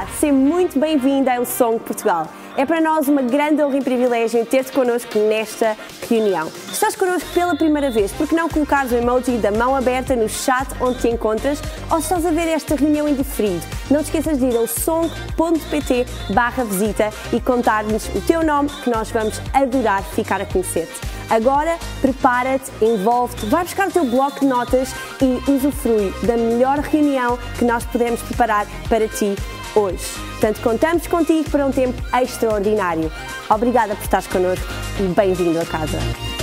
seja muito bem-vinda ao Song Portugal. É para nós uma grande honra e privilégio ter-te connosco nesta reunião. Se estás connosco pela primeira vez, por que não colocares o emoji da mão aberta no chat onde te encontras, ou se estás a ver esta reunião em diferido, não te esqueças de ir ao song.pt/visita e contar-nos o teu nome, que nós vamos adorar ficar a conhecer-te. Agora, prepara-te, envolve-te, vai buscar o teu bloco de notas e usufrui da melhor reunião que nós podemos preparar para ti hoje. Portanto, contamos contigo para um tempo extraordinário. Obrigada por estares connosco e bem-vindo a casa.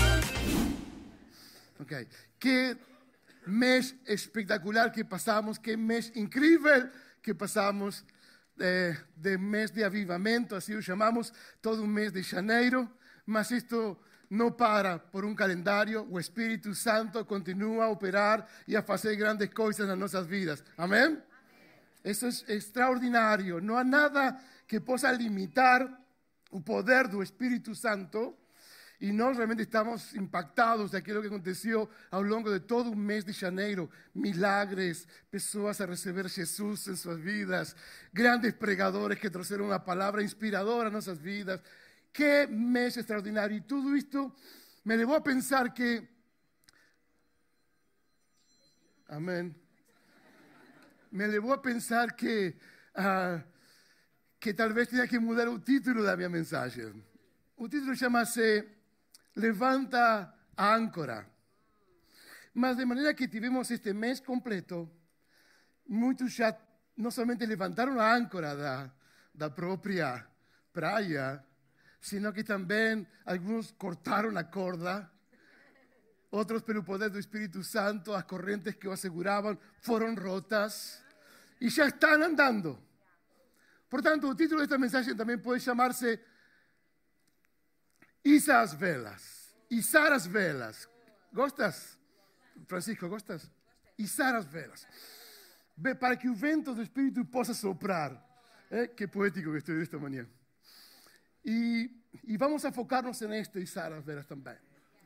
Ok. Que mês espetacular que passamos, que mês incrível que passamos de mês de avivamento, assim o chamamos, todo um mês de janeiro, mas isto não para por um calendário, o Espírito Santo continua a operar e a fazer grandes coisas nas nossas vidas. Amém? Isso é extraordinário. Não há nada que possa limitar o poder do Espírito Santo e nós realmente estamos impactados daquilo que aconteceu ao longo de todo o mês de janeiro. Milagres, pessoas a receber Jesus em suas vidas, grandes pregadores que trouxeram uma palavra inspiradora às nossas vidas. Que mês extraordinário. E tudo isto me levou a pensar que... Amém. Me levou a pensar que talvez tenha que mudar o título da minha mensagem. O título chama-se Levanta a âncora. Mas de maneira que tivemos este mês completo, muitos já não somente levantaram a âncora da própria praia, sino que também alguns cortaram a corda, outros pelo poder do Espírito Santo, as correntes que o asseguravam foram rotas e já estão andando. Portanto, o título desta mensagem também pode chamar-se Iza as velas, izar as velas. Gostas? Francisco, gostas? Izar as velas. Para que o vento do Espírito possa soprar. Que poético que estou esta manhã. E vamos a focar-nos neste izar as velas também.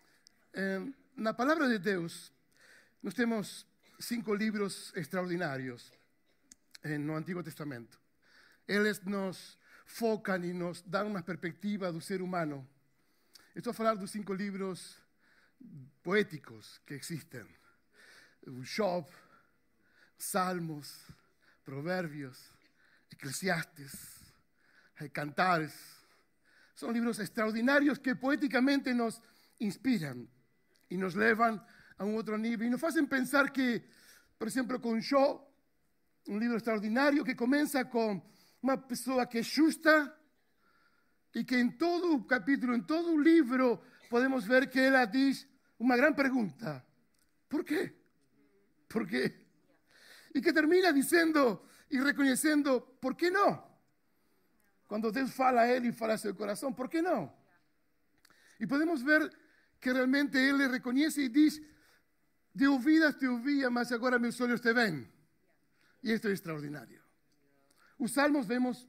Na palavra de Deus, nós temos 5 livros extraordinários no Antigo Testamento. Eles nos focam e nos dão uma perspectiva do ser humano. Estou a falar dos 5 livros poéticos que existem. O Job, Salmos, Provérbios, Eclesiastes, Cantares. São livros extraordinários que poeticamente nos inspiram e nos levam a um outro nível. E nos fazem pensar que, por exemplo, com Jó, um livro extraordinário que começa com uma pessoa que é justa e que em todo o capítulo, em todo o livro, podemos ver que ela diz uma grande pergunta. ¿Por quê? ¿Por quê? E que termina dizendo e reconhecendo, ¿por que não? Quando Deus fala a ele e fala a seu coração, por que não? E podemos ver que realmente ele reconhece e diz, de ouvidas te ouvia, mas agora meus olhos te veem. E isto é extraordinário. Os Salmos vemos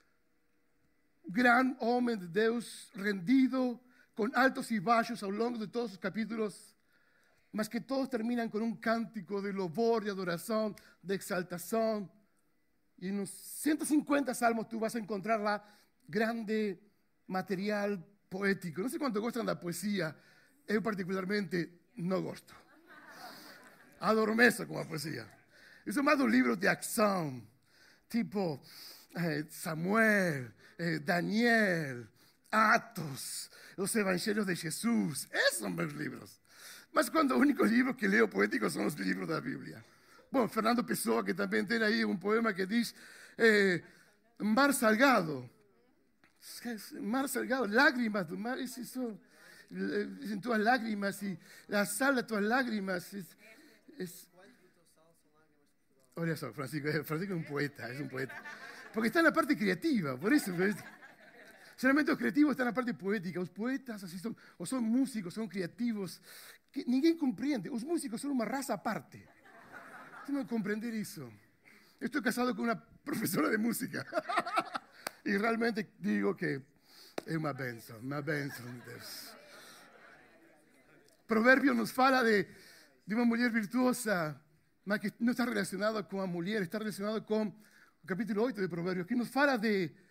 um grande homem de Deus rendido, com altos e baixos ao longo de todos os capítulos, mas que todos terminam com um cântico de louvor, de adoração, de exaltação. E nos 150 salmos tu vas a encontrar lá grande material poético. Não sei quanto gostam da poesia. Eu particularmente não gosto. Adormeço com a poesia. Eu sou mais dos livros de ação, tipo Samuel, Daniel, Atos, os Evangelhos de Jesus. Esses são meus livros. Mas quando o único livro que leio poético são os livros da Bíblia. Bom, Fernando Pessoa, que também tem aí um poema que diz Mar Salgado. Mar Salgado, lágrimas do mar, isso, em tuas lágrimas e a sal de tuas lágrimas. Olha só, Francisco é um poeta, Porque está na parte criativa, por isso. Geralmente os criativos estão na parte poética. Os poetas assim, são músicos, são criativos, que ninguém compreende. Os músicos são uma raça à parte. Não compreender isso. Eu estou casado com uma professora de música. E realmente digo que é uma bênção de Deus. Provérbio nos fala de uma mulher virtuosa, mas que não está relacionada com a mulher, está relacionada com capítulo 8 de Provérbios, que nos fala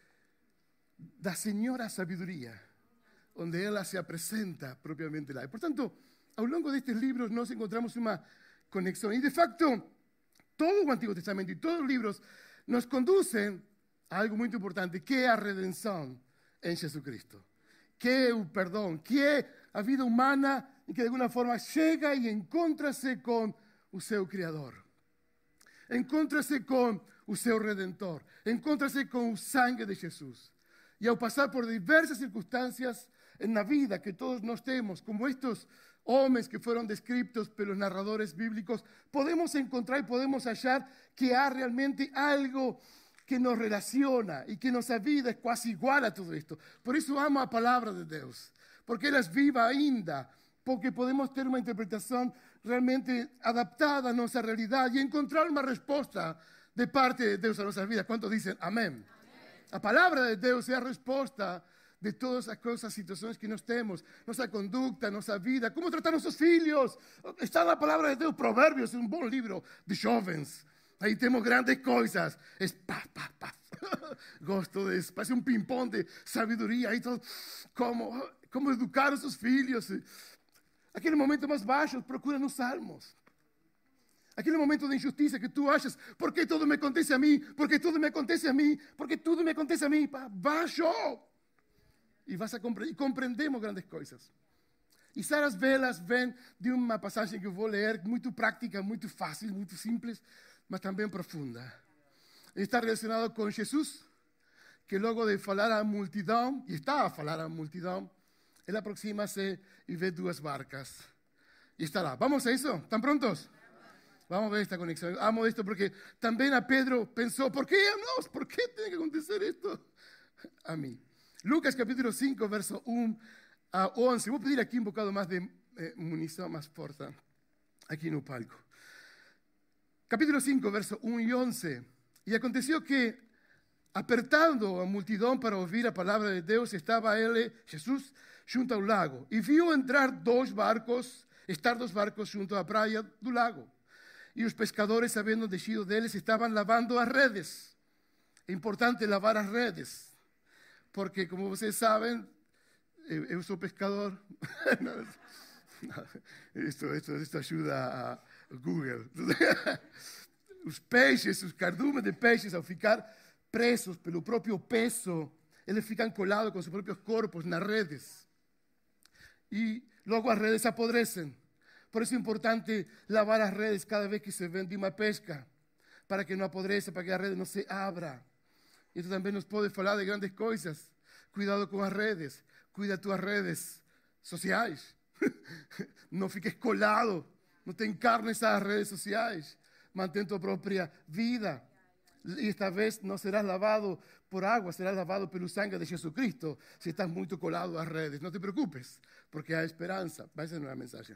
da Senhora Sabedoria, onde ela se apresenta propriamente lá. E, portanto, ao longo destes livros nós encontramos uma conexão. E, de facto, todo o Antigo Testamento e todos os livros nos conduzem a algo muito importante, que é a redenção em Jesus Cristo, que é o perdão, que é a vida humana e que de alguma forma chega e encontra-se com o seu Criador. Encontra-se com o seu Redentor. Encontra-se com o sangue de Jesus. E ao passar por diversas circunstâncias na vida que todos nós temos, como estes homens que foram descritos pelos narradores bíblicos, podemos encontrar e podemos achar que há realmente algo que nos relaciona e que nossa vida é quase igual a tudo isto. Por isso amo a palavra de Deus, porque ela é viva ainda, porque podemos ter uma interpretação realmente adaptada à nossa realidade e encontrar uma resposta de parte de Deus a nossa vida. Quantos dizem amém? A palavra de Deus é a resposta de todas as situações que nós temos, nossa conduta, nossa vida, como tratar nossos filhos. Está na palavra de Deus. Provérbios é um bom livro de jovens. Aí temos grandes coisas. Es paf, paf, paf. Gosto disso. Parece um ping-pong de sabedoria. Aí todo, como educar os seus filhos. Aquele momento mais baixo, procura nos salmos. Aquele momento de injustiça que tu achas, por que tudo me acontece a mim? Por que tudo me acontece a mim? Por que tudo me acontece a mim? Baixo! E vas a compreendemos grandes coisas. E Saras Velas vem de uma passagem que eu vou ler, muito prática, muito fácil, muito simples, mas também profunda. Está relacionado com Jesus, que logo de falar à multidão, e está a falar à multidão, ele aproxima-se e vê duas barcas. E está lá. Vamos a isso? ¿Están prontos? Vamos a ver esta conexión. Amo esto porque también a Pedro pensó, ¿por qué a nós? ¿Por qué tiene que acontecer esto a mí? Lucas capítulo 5, verso 1 a 11. Vou pedir aqui um bocado mais de munição mais forte aqui no palco. Capítulo 5, verso 1 e 11. E aconteceu que, apertando a multidão para ouvir a palavra de Deus, estava ele, Jesus, junto ao lago. E viu estar dois barcos junto à praia do lago. E os pescadores, havendo descido deles, estavam lavando as redes. É importante lavar as redes, porque, como vocês sabem, eu sou pescador. Isto ajuda a Google. Os peixes, os cardumes de peixes, ao ficar presos pelo próprio peso, eles ficam colados com seus próprios corpos nas redes. E logo as redes apodrecem. Por isso é importante lavar as redes cada vez que se vende uma pesca, para que não apodreça, para que a rede não se abra. Isso também nos pode falar de grandes coisas. Cuidado com as redes, cuida tuas redes sociais. Não fiques colado, não te encarnes às redes sociais. Mantém tua própria vida. E esta vez não serás lavado por água, serás lavado pelo sangue de Jesus Cristo, se estás muito colado às redes. Não te preocupes, porque há esperança. Vai ser uma mensagem.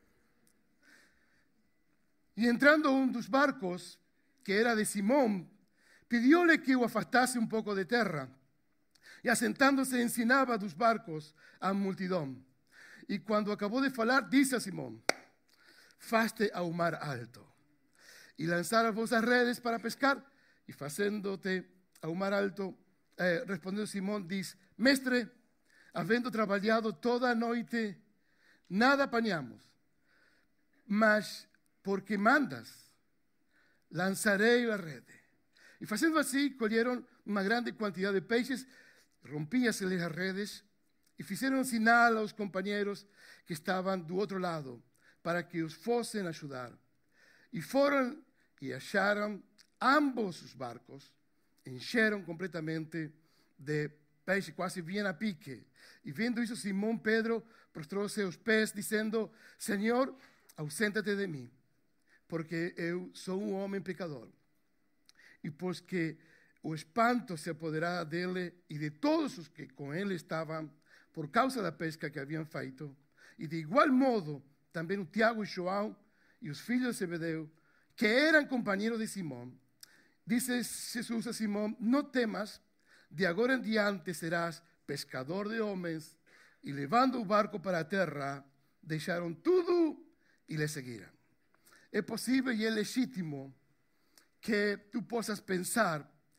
E entrando um dos barcos, que era de Simão, pediu-lhe que o afastasse um pouco de terra. E assentando-se, ensinava dos barcos à multidão. E quando acabou de falar, disse a Simão: faste ao mar alto, e lançar as vossas redes para pescar. E fazendo-te ao mar alto, respondeu Simão, diz: mestre, havendo trabalhado toda a noite, nada apanhamos, mas porque mandas, lançarei a rede. E fazendo assim, colheram uma grande quantidade de peixes, rompíase-lhes as redes, e fizeram sinal aos companheiros que estavam do outro lado, para que os fossem ajudar. E foram e acharam ambos os barcos, encheram completamente de peixe, quase vinham a pique. E vendo isso, Simão Pedro prostrou-se aos pés, dizendo: Senhor, ausenta-te de mim, porque eu sou um homem pecador. E pois que o espanto se apoderara dele e de todos os que com ele estavam, por causa da pesca que haviam feito, e de igual modo também o Tiago e João e os filhos de Zebedeu, que eram companheiros de Simão, disse Jesus a Simão: não temas, de agora em diante serás pescador de homens. E levando o barco para a terra, deixaram tudo e lhe seguiram. É possível e é legítimo que tu possas pensar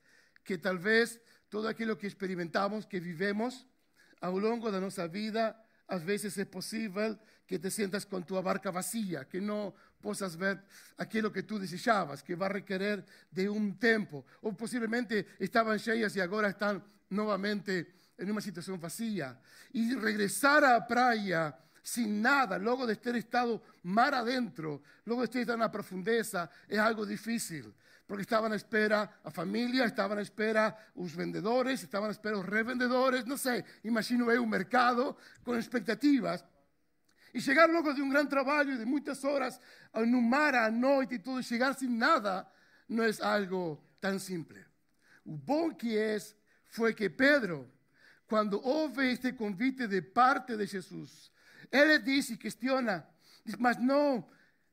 que talvez todo aquilo que experimentamos, que vivemos ao longo da nossa vida, às vezes é possível que te sientas com tua barca vazia, que não possas ver aquilo que tu desejavas, que vai requerer de um tempo, ou possivelmente estavam cheias e agora estão novamente em uma situação vazia. E regressar à praia sin nada, luego de ter estado mar adentro, luego de ter estado na profundeza, é algo difícil. Porque estaban à espera a família, estaban à espera os vendedores, estaban à espera os revendedores, não sei, imagino eu um mercado com expectativas. E chegar logo de um grande trabalho, de muitas horas, no mar à noite e tudo, chegar sem nada, não é algo tão simples. O bom que foi que Pedro, quando ouve este convite de parte de Jesus, ele diz e questiona, diz, mas não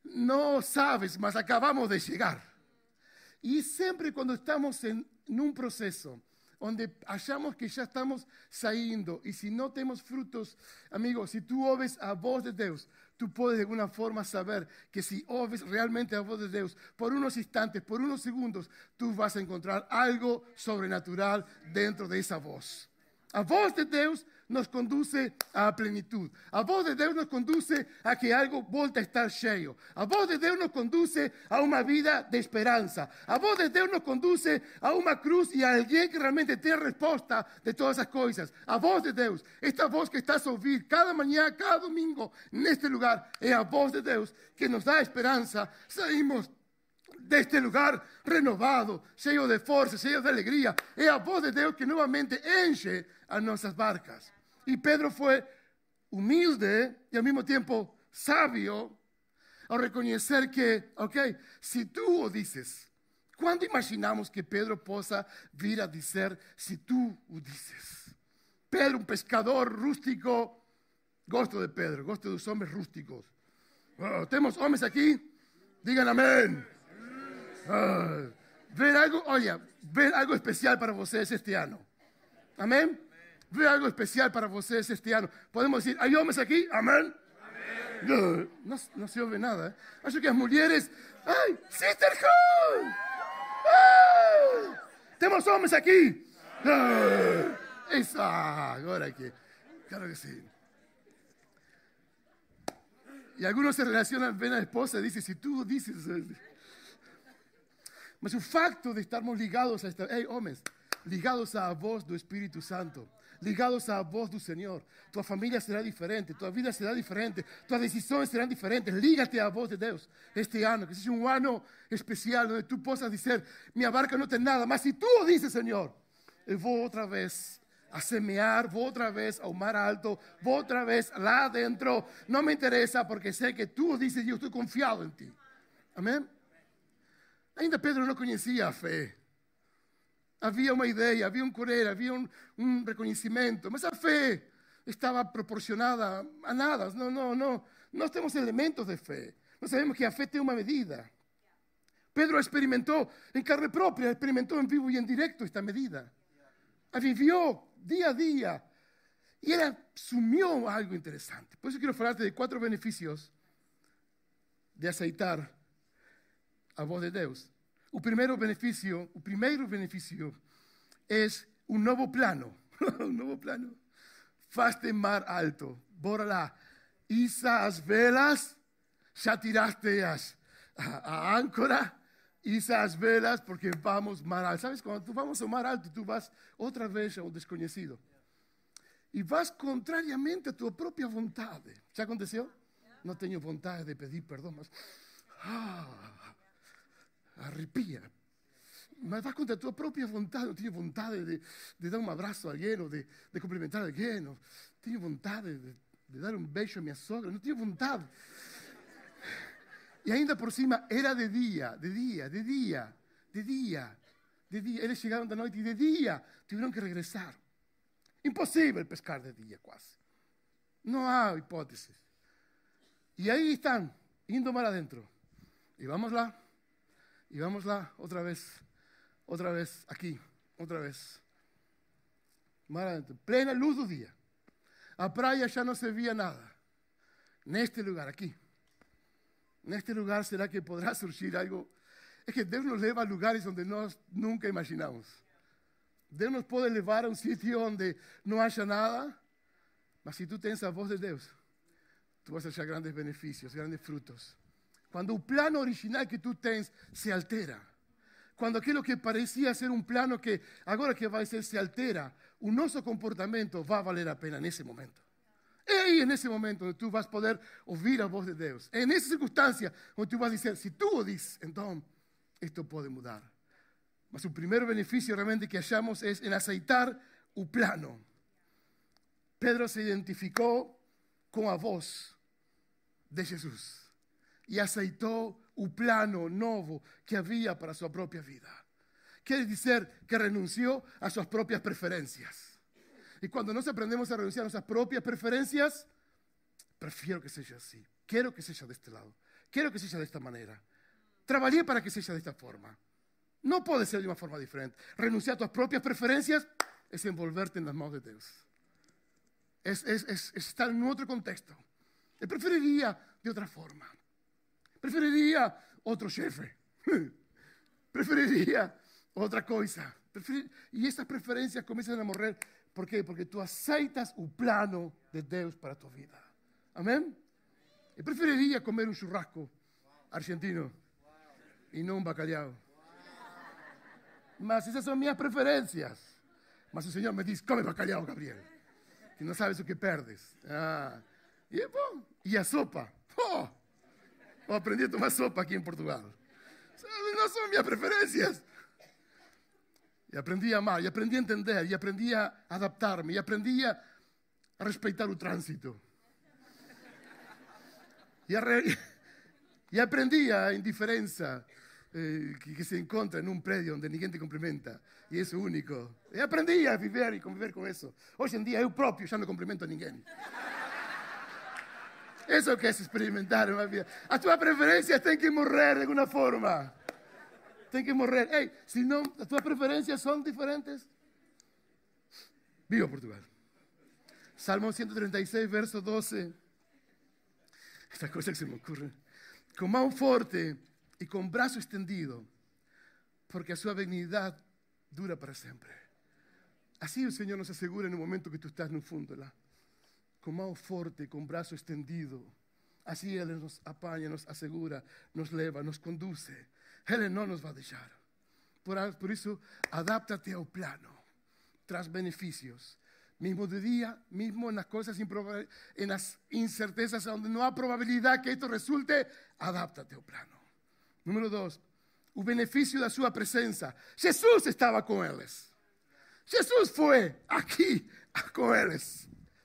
sabes, mas acabamos de chegar. E sempre quando estamos em um processo onde achamos que já estamos saindo e se não temos frutos, amigos, se tu ouves a voz de Deus, tu podes de alguma forma saber que se ouves realmente a voz de Deus, por unos instantes, por unos segundos, tu vas a encontrar algo sobrenatural dentro de esa voz. A voz de Deus nos conduce à plenitude. A voz de Deus nos conduce a que algo volte a estar cheio. A voz de Deus nos conduce a uma vida de esperança. A voz de Deus nos conduce a uma cruz e a alguém que realmente tem resposta de todas as coisas. A voz de Deus, esta voz que estás a ouvir cada manhã, cada domingo, neste lugar, é a voz de Deus que nos dá esperança. Saímos deste lugar renovado, cheio de força, cheio de alegria. É a voz de Deus que novamente enche as nossas barcas. E Pedro foi humilde e ao mesmo tempo sábio ao reconhecer que, se tu o dices, quando imaginamos que Pedro possa vir a dizer se tu o dices? Pedro, um pescador rústico, gosto de Pedro, gosto dos homens rústicos. Temos homens aqui? Digam amém. Ver algo especial para vocês este ano. Amém? Ver algo especial para vocês este ano. Podemos dizer, ¿hay hombres aquí? Amén. No se ouve nada. Acho que as mulheres, sisterhood. Temos homens aqui. Agora aqui. Claro que sim. E alguns se relacionam, ven a esposa e dizem, se tu dices... Mas o facto de estarmos ligados a esta... homens, ligados à voz do Espírito Santo, ligados à voz do Senhor, tua família será diferente, tua vida será diferente, tuas decisões serão diferentes. Lígate à voz de Deus este ano, que seja um ano especial, onde tu possas dizer, minha barca não tem nada, mas se tu o dices, Senhor, eu vou outra vez a semear, vou outra vez ao mar alto, vou outra vez lá dentro, não me interessa, porque sei que tu o dices e eu estou confiado em ti. Amém? Ainda Pedro não conhecia a fé. Havia uma ideia, havia um querer, havia um reconhecimento, mas a fé estava proporcionada a nada. Não. Nós temos elementos de fé. Nós sabemos que a fé tem uma medida. Pedro experimentou em carne própria, experimentou em vivo e em direto esta medida. A vivió dia a dia. E ele assumiu algo interessante. Por isso quero falar-te de 4 benefícios de aceitar a voz de Deus. O primeiro benefício é um novo plano. Um novo plano. Faz-te mar alto. Bora lá. Iza as velas. Já tiraste a âncora. Iza as velas porque vamos mar alto. Sabes, quando tu vamos ao mar alto, tu vas outra vez ao desconhecido. E vas contrariamente a tua própria vontade. Já aconteceu? Não tenho vontade de pedir perdão, mas... arrepia. Mas vas contra a tua própria vontade. Não tenho vontade de dar um abraço a alguém, ou de cumprimentar alguém. Não tenho vontade de dar um beijo a minha sogra. Não tenho vontade. E ainda por cima era de dia. Eles chegaram da noite e de dia tiveram que regressar. Impossível pescar de dia quase. Não há hipóteses. E aí estão, indo mar adentro. E vamos lá, outra vez, aqui, outra vez. Mar adentro, plena luz do dia. A praia já não se via nada. Neste lugar, aqui. Neste lugar, será que poderá surgir algo? É que Deus nos leva a lugares onde nós nunca imaginamos. Deus nos pode levar a um sítio onde não haja nada, mas se tu tens a voz de Deus, tu vas achar grandes benefícios, grandes frutos. Quando o plano original que tu tens se altera, quando aquilo que parecia ser um plano que agora que vai ser se altera, o nosso comportamento vai valer a pena nesse momento. É aí, nesse momento, onde tu vas poder ouvir a voz de Deus. É nessa circunstância onde tu vas dizer, se tu o dizes, então, isto pode mudar. Mas o primeiro benefício realmente que achamos é em aceitar o plano. Pedro se identificou com a voz de Jesus e aceitou o plano novo que havia para a sua própria vida. Quer dizer que renunciou às suas próprias preferências. E quando nós aprendemos a renunciar a nossas próprias preferências, prefiro que seja assim. Quero que seja deste lado. Quero que seja desta maneira. Trabalhei para que seja desta forma. Não pode ser de uma forma diferente. Renunciar a tuas próprias preferências é envolver-te nas mãos de Deus. É estar em outro contexto. Eu preferiria de outra forma. Preferiria outro chefe. Preferiria outra coisa. E essas preferências começam a morrer. Por quê? Porque tu aceitas o plano de Deus para a tua vida. Amém? Eu preferiria comer um churrasco argentino e não um bacalhau. Mas essas são minhas preferências. Mas o Senhor me diz, come bacalhau, Gabriel. Que não sabes o que perdes. E é bom. E a sopa? Eu aprendi a tomar sopa aqui em Portugal. Não são minhas preferências. E aprendi a amar, e aprendi a entender, e aprendi a adaptar-me, e aprendi a respeitar o trânsito. E aprendi a indiferença que se encontra num prédio onde ninguém te cumprimenta, e isso é único. E aprendi a viver e conviver com isso. Hoje em dia eu próprio já não cumprimento a ninguém. Isso é o que é experimentar uma vida. A tua preferência tem que morrer de alguma forma. Tem que morrer. Ei, se não, as tuas preferências são diferentes. Viva Portugal. Salmo 136, verso 12. Esta coisa que se me ocurre. Com mão forte e com braço estendido, porque a sua benignidade dura para sempre. Assim o Senhor nos assegura no momento que tu estás no fundo lá. Com mão forte e com braço estendido. Assim Ele nos apanha, nos assegura, nos leva, nos conduz. Ele não nos vai deixar. Por isso, adáptate ao plano. Traz benefícios. Mesmo de dia, mesmo nas coisas nas incertezas onde não há probabilidade que isto resulte, adáptate ao plano. Número 2, o benefício da sua presença. Jesus estava com eles. Jesus foi aqui com eles.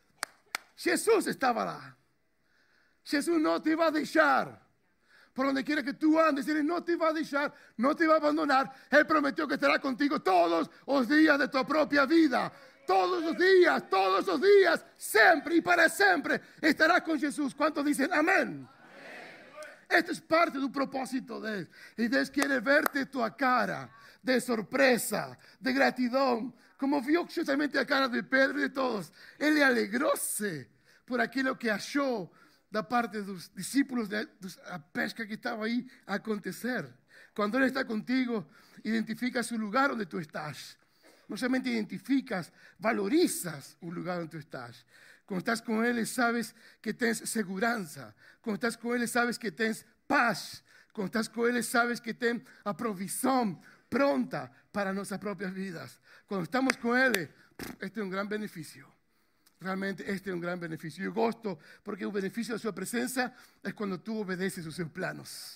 Jesus estava lá. Jesus não te vai deixar. Por donde quiera que tú andes, Él no te va a dejar, no te va a abandonar. Él prometió que estará contigo todos los días de tu propia vida. Todos los días, siempre y para siempre estarás con Jesús. ¿Cuántos dicen amén? Esto es parte de un propósito de Él. Y Dios quiere verte tu cara de sorpresa, de gratitud, como vio justamente a cara de Pedro y de todos. Él le alegróse por aquilo que achó da parte dos discípulos, a pesca que estava aí a acontecer. Quando Ele está contigo, identificas o lugar onde tu estás. Não somente identificas, valorizas o lugar onde tu estás. Quando estás com Ele, sabes que tens segurança. Quando estás com Ele, sabes que tens paz. Quando estás com Ele, sabes que tens a provisão pronta para nossas próprias vidas. Quando estamos com Ele, este é um grande benefício. Realmente este é um grande benefício. Eu gosto porque o benefício da sua presença é quando tu obedeces os seus planos.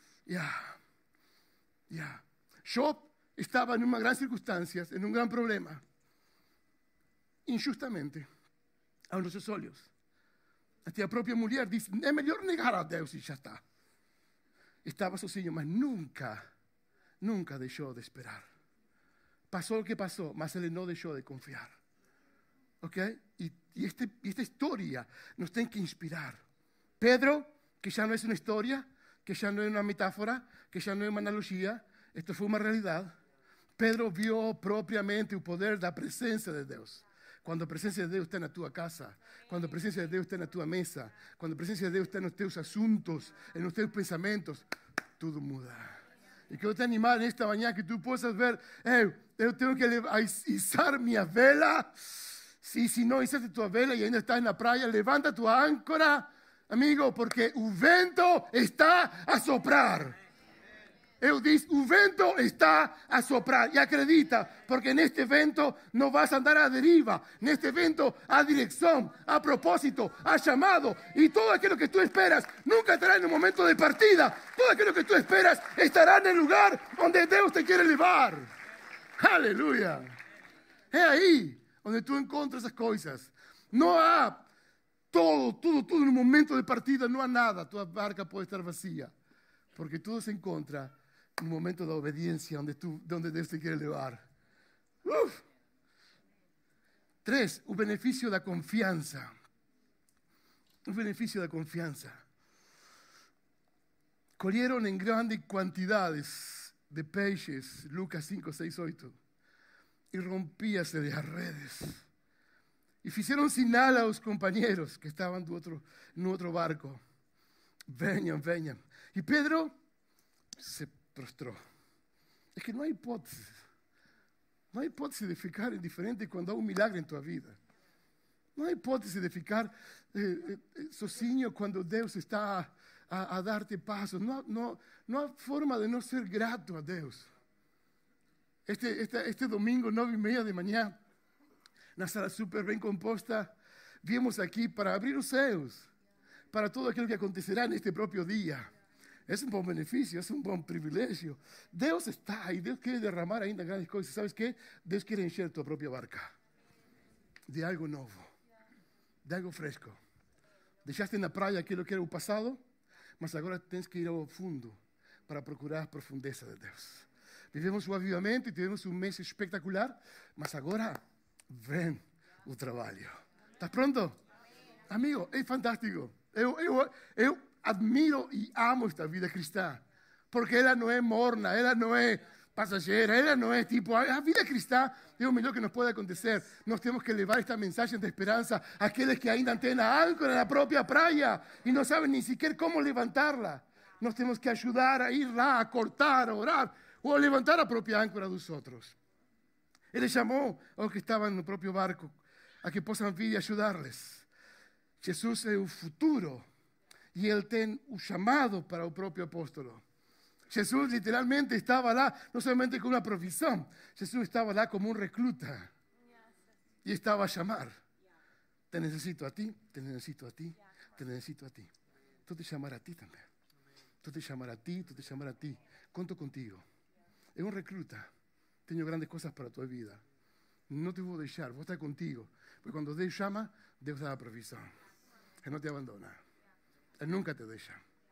Job estava em uma grande circunstância, em um grande problema. Injustamente, aos nossos olhos. Até a própria mulher disse, é melhor negar a Deus e já está. Estava sozinho, mas nunca deixou de esperar. Passou o que passou, mas ele não deixou de confiar. Okay? Y esta historia nos tiene que inspirar. Pedro, que ya no es una historia, que ya no es una metáfora, que ya no es una analogía, esto fue una realidad. Pedro vio propiamente el poder de la presencia de Dios. Cuando la presencia de Dios está en tu casa, cuando la presencia de Dios está en tu mesa, cuando la presencia de Dios está en tus asuntos, en los tus pensamientos, todo muda. Y quiero te animar en esta mañana que tú puedas ver, eu tenho que izar minha vela. Se não izaste tua vela e ainda estás na praia, levanta tua âncora, amigo, porque o vento está a soprar. Eu disse, o vento está a soprar. E acredita, porque neste vento não vas andar à deriva. Neste vento há direção, há propósito, há chamado. E tudo aquilo que tu esperas nunca estará no momento de partida. Tudo aquilo que tu esperas estará no lugar onde Deus te quer levar. Aleluia. É aí onde tu encontras as coisas. Não há tudo no momento de partida. Não há nada. Tua barca pode estar vazia. Porque tudo se encontra no momento da obediência, onde Deus te quer levar. 3, o benefício da confiança. O benefício da confiança. Colheram em grandes quantidades de peixes, Lucas 5, 6, 8, e rompíase de as redes. E fizeram sinal aos companheiros que estavam no outro barco. Venham, venham. E Pedro se prostrou. É que não há hipótese. Não há hipótese de ficar indiferente quando há um milagre em tua vida. Não há hipótese de ficar sozinho quando Deus está a dar-te passos. Não há forma de não ser grato a Deus. Este domingo, 9:30 da manhã, na sala super bem composta, viemos aqui para abrir os céus para todo aquilo que acontecerá neste próprio dia. É um bom benefício, é um bom privilégio. Deus está aí, Deus quer derramar ainda grandes coisas. ¿Sabes qué? Deus quer encher tua própria barca de algo novo, de algo fresco. Deixaste na praia aquilo que era o passado, mas agora tens que ir ao fundo para procurar a profundeza de Deus. Vivemos o avivamento e tivemos um mês espetacular, mas agora vem o trabalho. ¿Estás pronto? Amigo, é fantástico. Eu admiro e amo esta vida cristã, porque ela não é morna, ela não é passageira, ela não é tipo... A vida cristã é o melhor que nos pode acontecer. Nós temos que levar esta mensagem de esperança àqueles que ainda têm a âncora na própria praia e não sabem nem sequer como levantá-la. Nós temos que ajudar a ir lá, a cortar, a orar, ou a levantar a própria âncora dos outros. Ele chamou aos que estavam no próprio barco a que possam vir e ajudar-les. Jesus é o futuro. E ele tem o chamado para o próprio apóstolo. Jesus literalmente estava lá, não somente com uma provisão. Jesus estava lá como um recluta. E estava a chamar. Te necessito a ti, te necessito a ti, te necessito a ti. Estou te chamar a ti também. Estou te chamar a ti, estou te chamar a ti. Conto contigo. É um recluta. Tenho grandes coisas para a tua vida. Não te vou deixar, vou estar contigo. Porque quando Deus chama, Deus dá a provisão. Ele não te abandona. Ele nunca te deixa.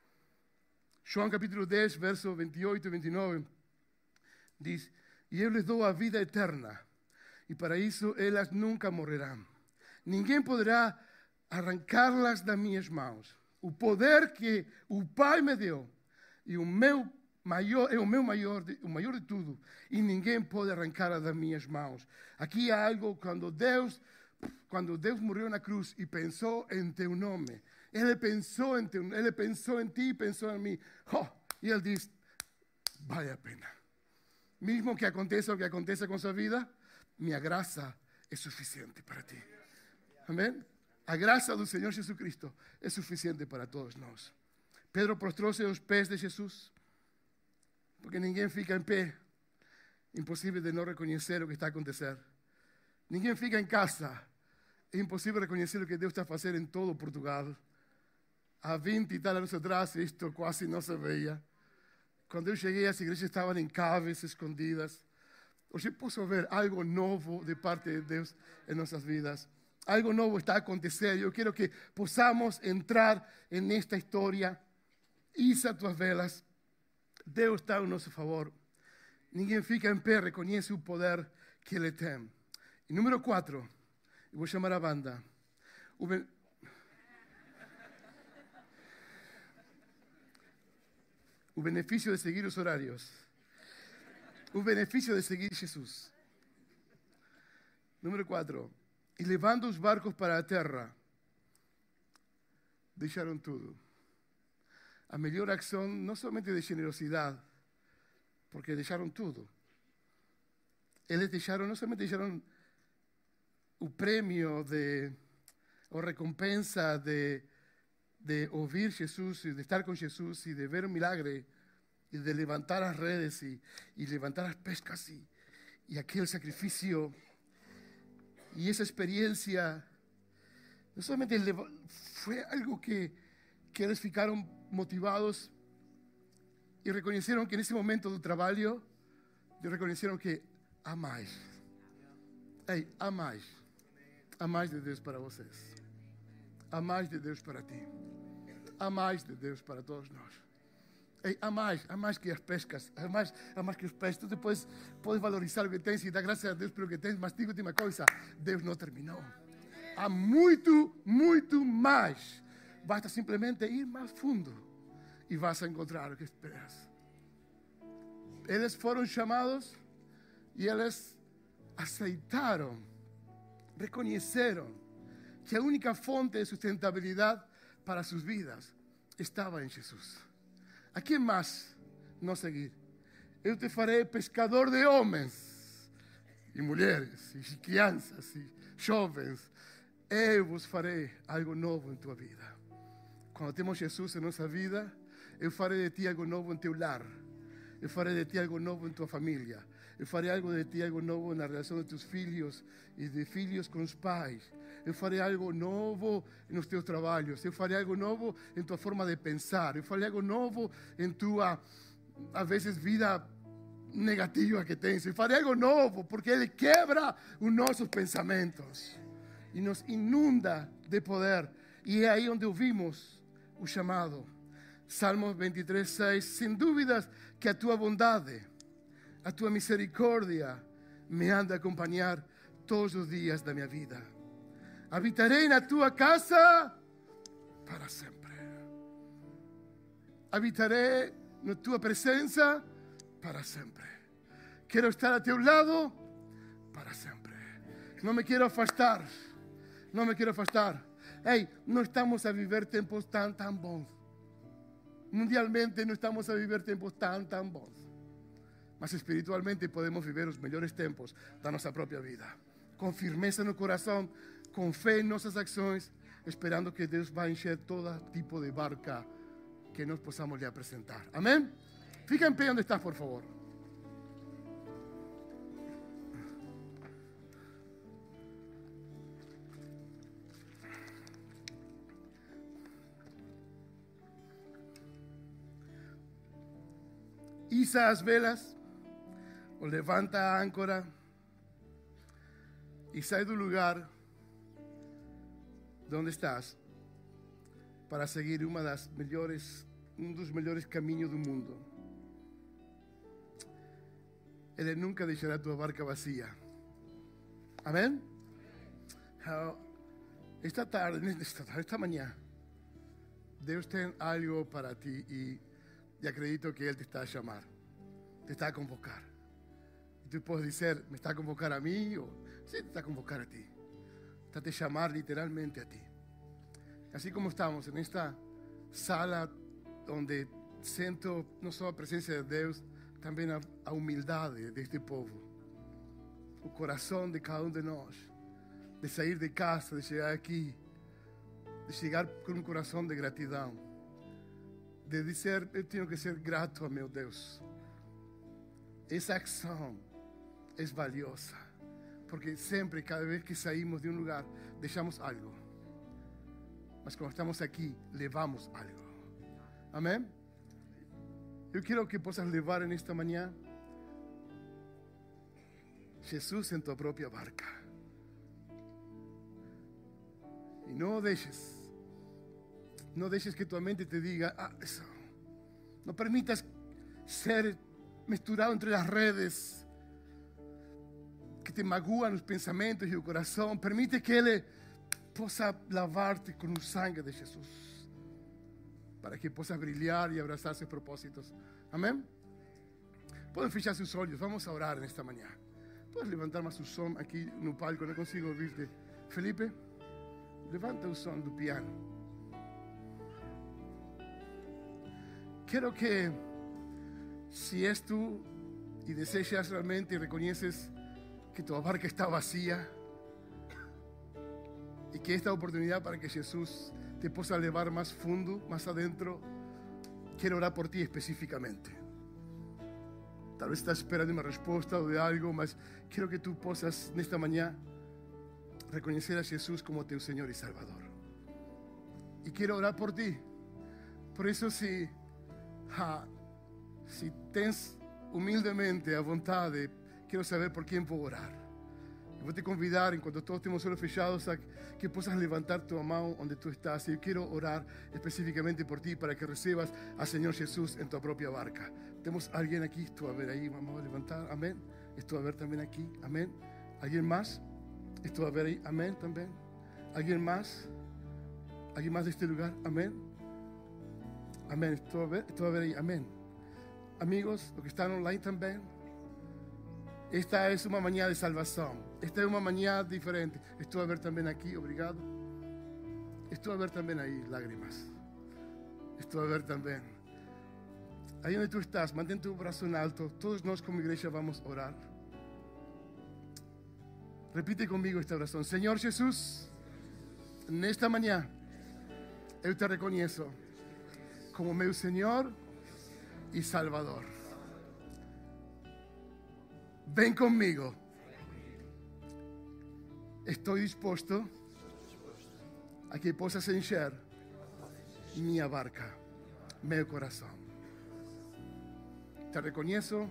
João capítulo 10, verso 28 e 29, diz: E eu lhes dou a vida eterna, e para isso elas nunca morrerão. Ninguém poderá arrancá-las das minhas mãos. O poder que o Pai me deu, e o meu maior, é o maior de tudo, e ninguém pode arrancá-las das minhas mãos. Aqui há algo, quando Deus morreu na cruz e pensou em teu nome, Ele pensou em ti, pensou em mim. E Ele diz, vale a pena. Mesmo que aconteça o que aconteça com sua vida, minha graça é suficiente para ti. Amém? A graça do Senhor Jesus Cristo é suficiente para todos nós. Pedro prostrou-se aos pés de Jesus, porque ninguém fica em pé. Impossível de não reconhecer o que está a acontecer. Ninguém fica em casa. É impossível reconhecer o que Deus está a fazer em todo Portugal. Há 20 e tal anos atrás, isto quase não se veia. Quando eu cheguei, as igrejas estavam em caves, escondidas. Hoje posso ver algo novo de parte de Deus em nossas vidas. Algo novo está a acontecer. Eu quero que possamos entrar nesta história. Iza tuas velas. Deus está ao nosso favor. Ninguém fica em pé, reconhece o poder que Ele tem. E número 4, eu vou chamar a banda. O benefício de seguir os horários. O benefício de seguir Jesus. Número 4. E levando os barcos para a terra, deixaram tudo. A melhor ação, não somente de generosidade, porque deixaram tudo. eles deixaram, não somente deixaram o prêmio ou recompensa de ouvir Jesus e de estar com Jesus e de ver um milagre e de levantar as redes e levantar as pescas e aquele sacrifício e essa experiência, não somente foi algo que eles ficaram motivados e reconheceram que nesse momento do trabalho, reconheceram que há mais. Ei, há mais. Há mais de Deus para vocês. Há mais de Deus para ti. Há mais de Deus para todos nós. Ei, há mais que as pescas, há mais que os peixes. Tu depois podes valorizar o que tens e dar graças a Deus pelo que tens, mas digo-te uma coisa, Deus não terminou. Há muito, muito mais. Basta simplesmente ir mais fundo e vas a encontrar o que esperas. Eles foram chamados e eles aceitaram, reconheceram que a única fonte de sustentabilidade para suas vidas estava em Jesus. A quem mais não seguir? Eu te farei pescador de homens e mulheres, e crianças, e jovens. Eu vos farei algo novo em tua vida. Quando temos Jesus em nossa vida, eu farei de ti algo novo em teu lar. Eu farei de ti algo novo em tua família. Eu farei de ti algo novo na relação de teus filhos e de filhos com os pais. Eu farei algo novo nos teus trabalhos. Eu farei algo novo em tua forma de pensar. Eu farei algo novo em tua, às vezes, vida negativa que tens. Eu farei algo novo porque Ele quebra os nossos pensamentos e nos inunda de poder. E é aí onde ouvimos o chamado. Salmos 23, 6. Sem dúvidas que a tua bondade, a tua misericórdia me han de acompanhar todos os dias da minha vida. Habitarei na tua casa para sempre. Habitarei na tua presença para sempre. Quero estar a teu lado para sempre. Não me quero afastar. Não me quero afastar. Ei, não estamos a viver tempos tão bons. Mundialmente não estamos a viver tempos tão bons. Mas espiritualmente podemos viver os melhores tempos da nossa própria vida. Com firmeza no coração, com fé em nossas ações, esperando que Deus vai encher todo tipo de barca que nós possamos lhe apresentar. Amém? Fica em pé onde estás, por favor. Iza as velas, o levanta a âncora e sai do lugar onde estás para seguir um dos melhores caminhos do mundo. Ele nunca deixará tua barca vazia. Amém? Esta manhã, Deus tem algo para ti e acredito que Ele te está a chamar, te está a convocar. E tu podes dizer, me está a convocar a mim? Ou sim, te está a convocar a ti. Está a te chamar literalmente a ti. Así como estamos en esta sala donde siento no solo la presencia de Dios, también la humildad de este pueblo. El corazón de cada uno de nosotros, de salir de casa, de llegar aquí, de llegar con un corazón de gratitud, de decir, yo tengo que ser grato a mi Dios. Esa acción es valiosa, porque siempre, cada vez que salimos de un lugar, dejamos algo. Mas cuando estamos aquí, levamos algo. Amén. Yo quiero que puedas llevar en esta mañana Jesús en tu propia barca. Y no dejes que tu mente te diga, eso. No permitas ser misturado entre las redes que te magúan los pensamientos y el corazón. Permite que Él possa lavar-te com o sangue de Jesus, para que possas brilhar e abraçar seus propósitos. Amém? Podem fechar seus olhos, vamos a orar nesta manhã. Podes levantar mais o som aqui no palco, não consigo ouvir-te. Felipe, levanta o som do piano. Quero que, se és tu e desejas realmente e reconheces que tu barca está vacía y que esta oportunidad para que Jesús te pueda llevar más fundo, más adentro. Quiero orar por ti específicamente. Tal vez estás esperando una respuesta o de algo, mas quiero que tú puedas en esta mañana reconocer a Jesús como tu Señor y Salvador. Y quiero orar por ti. Por eso si tens humildemente a vontade, quiero saber por quién puedo orar. Voy a te convidar, en cuanto todos estemos solo fechados, a que puedas levantar tu mano donde tú estás. Y yo quiero orar específicamente por ti para que recibas al Señor Jesús en tu propia barca. Tenemos a alguien aquí, esto a ver ahí, vamos a levantar, amén. Esto a ver también aquí, amén. ¿Alguien más? Esto a ver ahí, amén también. ¿Alguien más? ¿Alguien más de este lugar? Amén. Amén, esto a ver ahí, amén. Amigos, los que están online también. Esta es una mañana de salvación. Esta es una mañana diferente. Esto a ver también aquí, obrigado. Esto a ver también ahí, lágrimas. Esto a ver también. Ahí donde tú estás, mantén tu brazo en alto. Todos nosotros como iglesia vamos a orar. Repite conmigo esta oración. Señor Jesús, en esta mañana, yo te reconozco como mi Señor y Salvador. Ven conmigo. Estoy dispuesto a que puedas encher mi barca, mi corazón. Te reconozco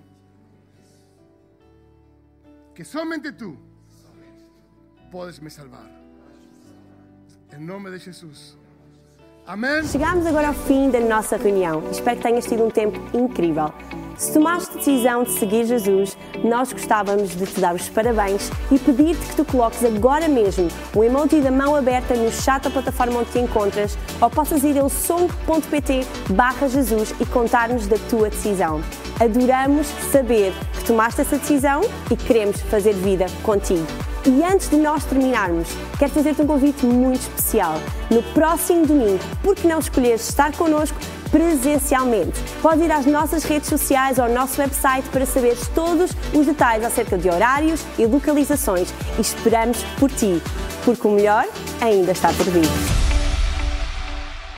que solamente tú puedes me salvar. Em nome de Jesus. Amém. Chegamos agora ao fim da nossa reunião. Espero que tenhas tido um tempo incrível. Se tomaste a decisão de seguir Jesus, nós gostávamos de te dar os parabéns e pedir-te que tu coloques agora mesmo o emoji da mão aberta no chat da plataforma onde te encontras, ou possas ir a song.pt/Jesus e contar-nos da tua decisão. Adoramos saber que tomaste essa decisão e queremos fazer vida contigo. E antes de nós terminarmos, quero fazer-te um convite muito especial. No próximo domingo, por que não escolheres estar connosco presencialmente? Podes ir às nossas redes sociais ou ao nosso website para saberes todos os detalhes acerca de horários e localizações. E esperamos por ti, porque o melhor ainda está por vir.